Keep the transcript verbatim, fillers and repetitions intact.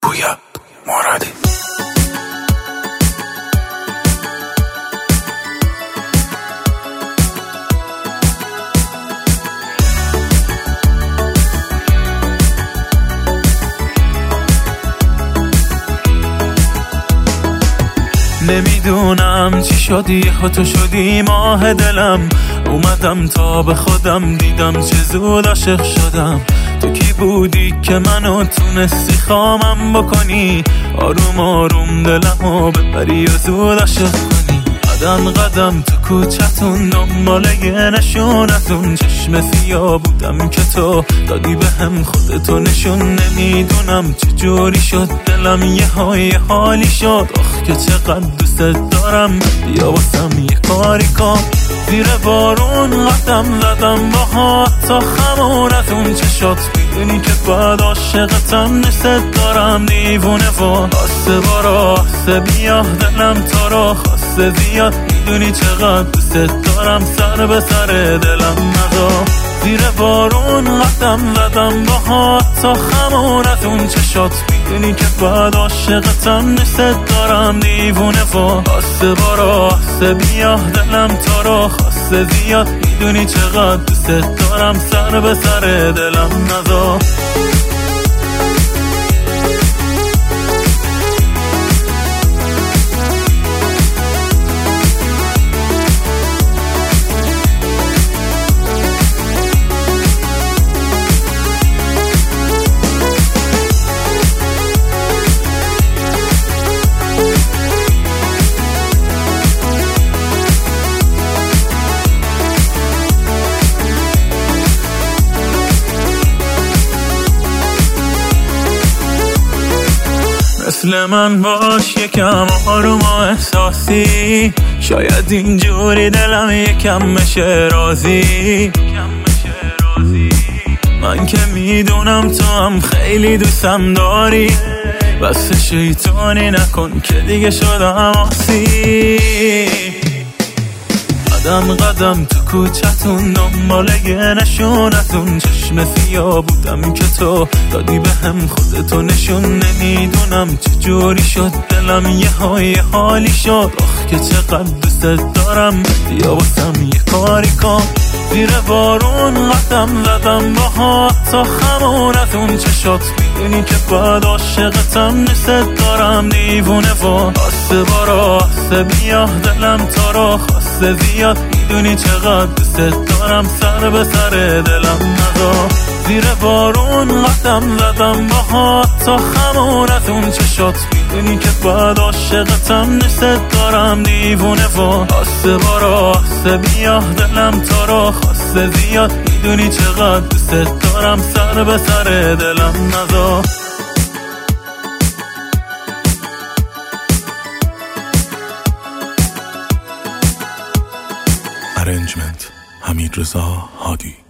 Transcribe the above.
گویا مرادی. نمیدونم چی شدی ها تو شدی ماه دلم، اومدم تا به خودم دیدم چه زود عاشق شدم. تو کی بودی که منو تونستی خامم بکنی، آروم آروم دلمو ببری و زود عاشق کنی. قدم قدم تو کوچتون دنبال یه نشونتون، چشم سیاه بودم که تو دادی به هم خودتو نشون. نمیدونم چجوری شد دلم یه های حالی شد، آخ که چقدر دوست دارم، بیا واسم یه کاری کن. زیر بارون قدم زدم با تا خمونتون چشات، میدونی که بعد عاشقتم نست دارم دیوونه و آسه بارا آسه بیا دلم تا را خواسته زیاد. میدونی چقدر دوست دارم سر به سر دلم نزا. زیر بارون قدم زدم با تا خمونتون چشات، میدونی که بعد عاشقتم نست دارم دیوونه و آسه بارا آسه بیا دلم تا را خواسته زیاد. میدونی چقدر دوست دارم سر به سر دلم نزا. مثل من باش یکم آروم و احساسی، شاید اینجوری دلم یکم بشه راضی. من که میدونم تو هم خیلی دوستم داری، بس شیطانی نکن که دیگه شدم آسی. قدم قدم تو کوچتون دنبال یه نشونتون، چشم سیاه بودم که تو دادی به هم خودتو نشون. نمیدونم چجوری شد دلم یه های حالی شد، آخ که چقدر دوست دارم، بیا واسم یه کاری کن. زیر بارون قدم زدم با تا خمونتون چشات، میدونی که بعد عاشقتم نست دارم دیوونه و آسه بارا آسه بیا دلم تا را خواسته زیاد. میدونی چقدر دوست دارم سر به سر دلم نزا. زیر بارون قدم زدم با تا خمونتون چشات، میدونی که بعد عاشقتم نست دارم دیوونه و آسه بارا آسه بیا دلم تا را خواسته زیاد. میدونی چقدر دوست دارم سر به سر دلم نزا. ارنجمنت حمیدرضا هادی.